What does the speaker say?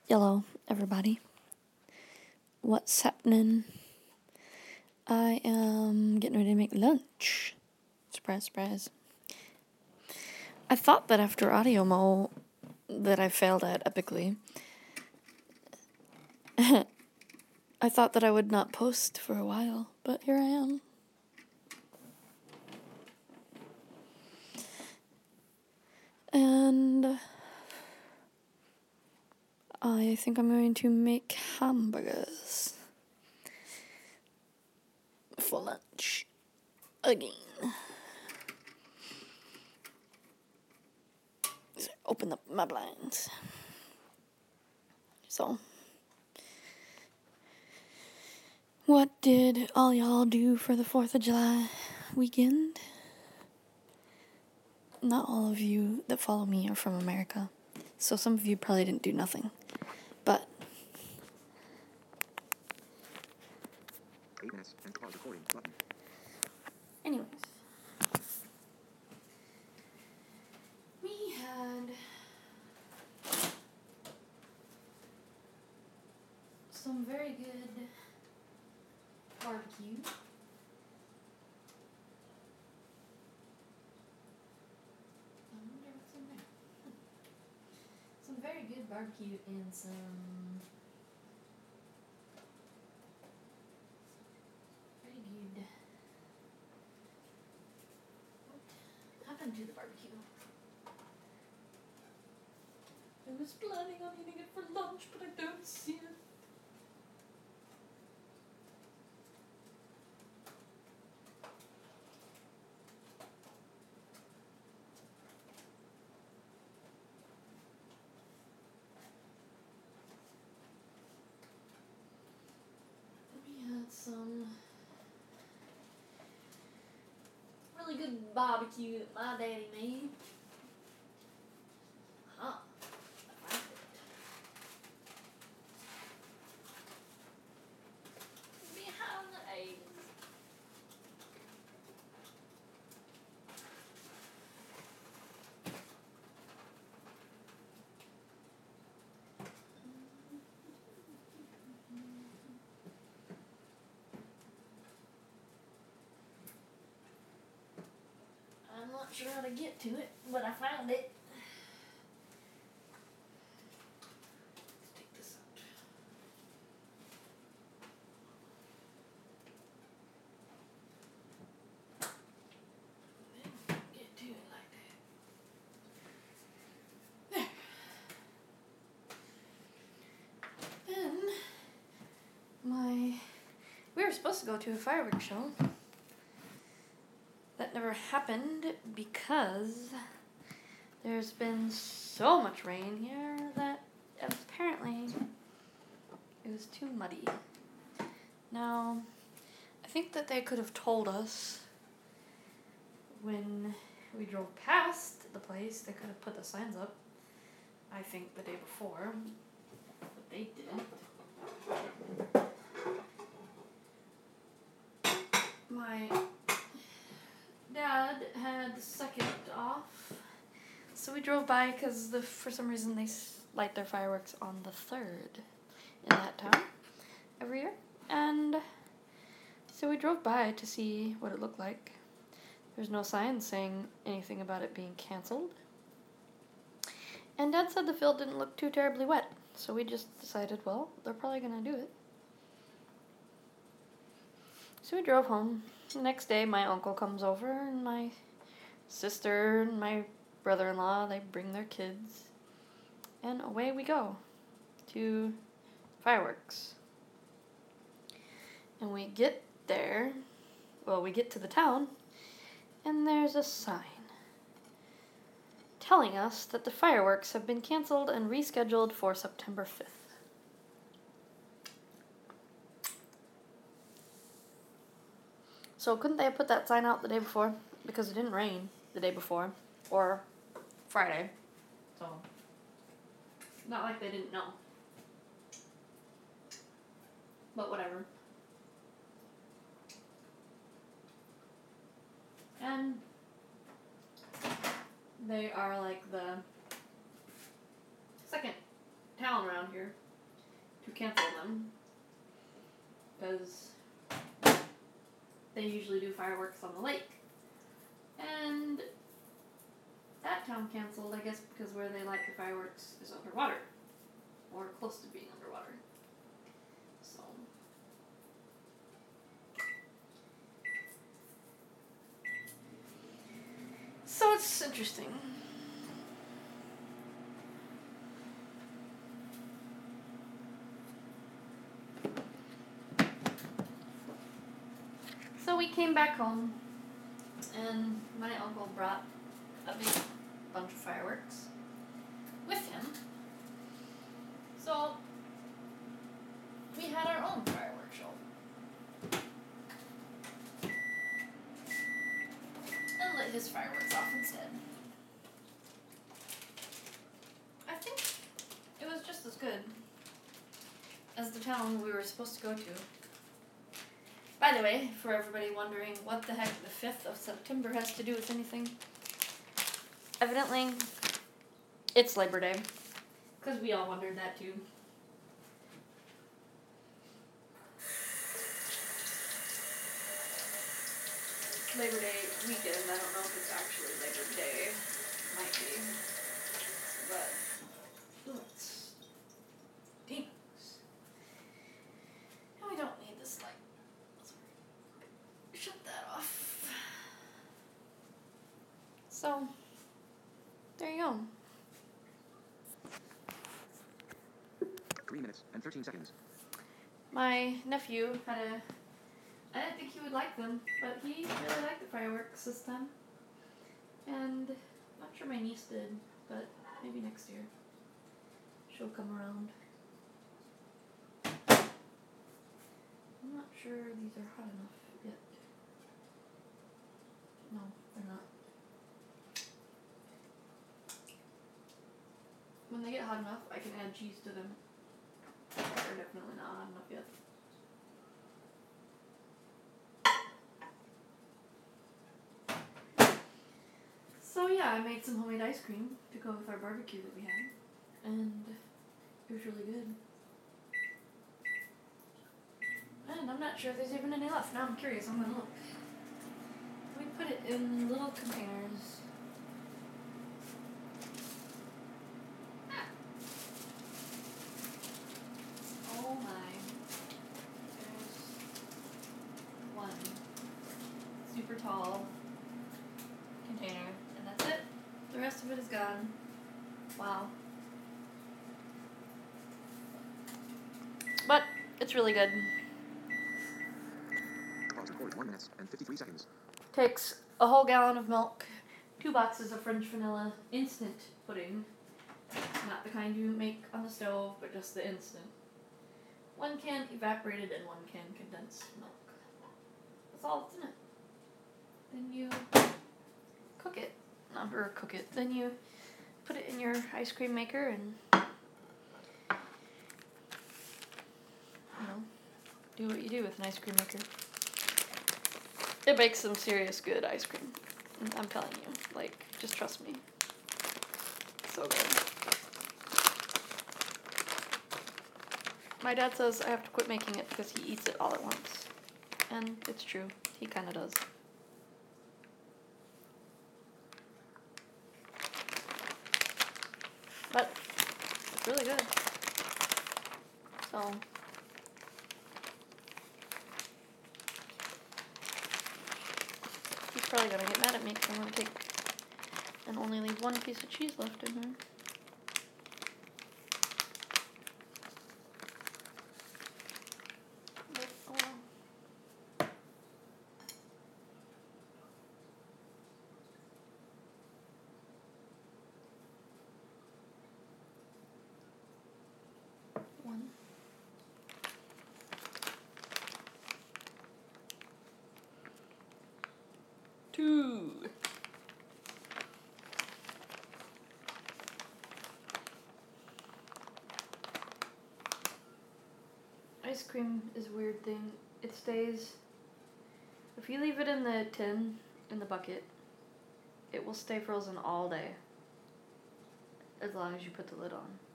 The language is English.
Hello, everybody. What's happening? I am getting ready to make lunch. Surprise, surprise. I thought that after Audio Mo that I failed at epically, I thought that I would not post for a while, but here I am. And I think I'm going to make hamburgers for lunch again. So open up my blinds. So, what did all y'all do for the 4th of July weekend? Not all of you that follow me are from America, so some of you probably didn't do nothing. But anyways, we had some very good barbecue. I wonder what's in there. Some very good barbecue and some very good. What happened to the barbecue? I was planning on eating it for lunch, but I don't see it. We had some really good barbecue that my daddy made. Huh. I like it. Behind the eggs. I'm not sure how to get to it, but I found it. Let's take this out. Get to it like that. There. Then, we were supposed to go to a fireworks show. That never happened because there's been so much rain here that apparently it was too muddy. Now, I think that they could have told us when we drove past the place. They could have put the signs up, I think, the day before, but they didn't. My dad had the 2nd off, so we drove by because for some reason they light their fireworks on the 3rd in that town every year, and so we drove by to see what it looked like. There's no sign saying anything about it being canceled, and Dad said the field didn't look too terribly wet, so we just decided, well, they're probably gonna do it. So we drove home. The next day, my uncle comes over, and my sister and my brother-in-law, they bring their kids, and away we go to fireworks. And we get there, we get to the town, and there's a sign telling us that the fireworks have been canceled and rescheduled for September 5th. So couldn't they have put that sign out the day before? Because it didn't rain the day before. Or Friday. So, not like they didn't know. But whatever. And they are like the second town around around here to cancel them because they usually do fireworks on the lake. And that town canceled, I guess, because where they light the fireworks is underwater, or close to being underwater. So it's interesting. So we came back home, and my uncle brought a big bunch of fireworks with him. So we had our own fireworks show. And lit his fireworks off instead. I think it was just as good as the town we were supposed to go to. By the way, for everybody wondering what the heck the 5th of September has to do with anything, evidently it's Labor Day, because we all wondered that too. Labor Day weekend. I don't know if it's actually Labor Day. Might be. But it stinks. And we don't need this light. Shut that off. So, there you go. 3 minutes and 13 seconds. My nephew I didn't think he would like them, but he really liked the fireworks this time. And I'm not sure my niece did, but maybe next year she'll come around. I'm not sure these are hot enough yet. No, they're not. When they get hot enough, I can add cheese to them. They're definitely not hot enough yet. So yeah, I made some homemade ice cream to go with our barbecue that we had, and it was really good. And I'm not sure if there's even any left. Now I'm curious, I'm gonna look. We put it in little containers. Oh my. There's one super tall container, and that's it. The rest of it is gone. Wow. But it's really good. Pause recorded 1 minute and 53 seconds. Takes a whole gallon of milk, 2 boxes of French vanilla instant pudding, not the kind you make on the stove, but just the instant. 1 can evaporated and 1 can condensed milk. That's all that's in it. Then you cook it. Then you put it in your ice cream maker and, do what you do with an ice cream maker. It makes some serious good ice cream. I'm telling you. Just trust me. So good. My dad says I have to quit making it because he eats it all at once. And it's true. He kind of does. But it's really good. So he's probably gonna get mad at me because I'm gonna take and only leave 1 piece of cheese left in here. But, oh well. One. Two. Ice cream is a weird thing. It stays, if you leave it in the tin, in the bucket, it will stay frozen all day. As long as you put the lid on.